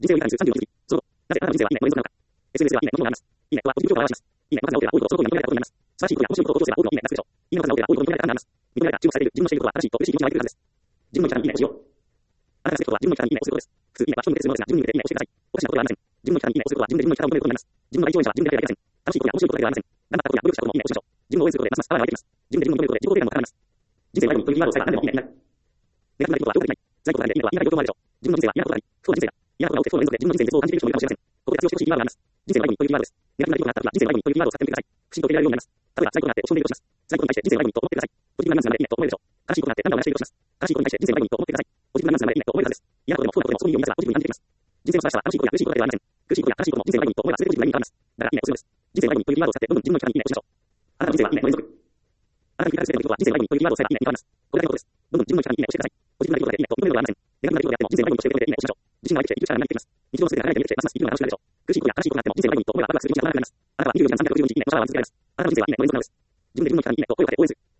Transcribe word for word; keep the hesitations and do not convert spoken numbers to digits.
人生を理解するさんじゅうよじ。その、なぜあなたの人生は意味ないのか。エスエヌエス では意味ないことがあります。意味ないはポジティブ情報を表します。意味ないはまずが多いこと、そのことに認められたことになります。素晴らしいことや面白いことを強制は多くの意味ないがするでしょう。意味の数が多いことに認められたからになります。認められた、注目されている、自分のしていることは正しいと嬉しい気持ちが湧いてくるはずです。自分の生き方に意味ないをしよう。あなたがすることは自分の生き方に意味ないをすることです。普通、意味ないは人によってするものですが、自分によって意味ないをしてください。おかしなことはありません。自分の生き方に意味ないをすることは自分で自分の生き方を求めることになります。自分の第一応援者は自分でありません。楽しいことや面白いことだけではありません。頑張ったことや努力したことも意味ないをしましょう。自分を応援することでますますパワーが湧いてきます。自分で自分を求めることで自己肯定感も高まります。人生は最後にというキーワードを最後に何でも意味ないになる。ネガティブなことは評価できない。在庫があるので意味ないことがあるんで、意味ないことがあるんで、意味ないことがあるんで、意味ないことがあるんで、不幸人生だ。嫌なことが起きて不幸の連続で自分の人生で絶望を感じている人もいるかもしれません。ここで活用してほしいキーワードがあります。人生の最後にというキーワードです。ネガティブなことがあったら人生の最後にというキーワードを使ってみてください。不審と受け入れられるようになります。例えば、在庫があって落ち込んでいるとします。在庫に対して人生の最後にと思ってください。ポジティブななんつながれ意味ないと思えるでしょう。悲しいことがあって涙を流しているとします。悲しいことに対して人生の最後にと思ってください。ポジティブななんつながれ意味ないと思えるはずです。嫌なことでも不幸なことでもそこにいる意味がポジティブに感じてきます。人生の素晴らしさは楽しいことや苦しいことだけではありません。苦しいことや悲しいことも人生の最後にと思えば全てポジティブな意味があります。だから意味が必要です。人生の最後にというキーワードを使ってどんどん自分の生き方に意味ないをしましょう。あなたの人生は意味ないの連続。あなたの人生は意味ないの連続。人生の最後にというキーワードを使ってどんどん自分の生き方に意味ないをしましょう。これだけのことです。どんどん自分の生き方に意味ないをしてください。ポジティブなことで意味ないと認めることはありません。ネガティブなことであっても人生の最後にとして意味ないをしましょう。自信が湧いてきて生きる力がなくなってきます。日常の全てが輝いて見えてきてますます生きるのが楽しくなるでしょう。苦しいことや悲しいことがあっても人生の最後にと思えばワクワクする気持ちが長くなります。あなたはにじゅうよじかんさんびゃくろくじゅうにちいちねんのシャワーを続けられます。あなたの人生は意味ないの連続なのです。自分で自分の生き方に意味ないと声をかけ応援する。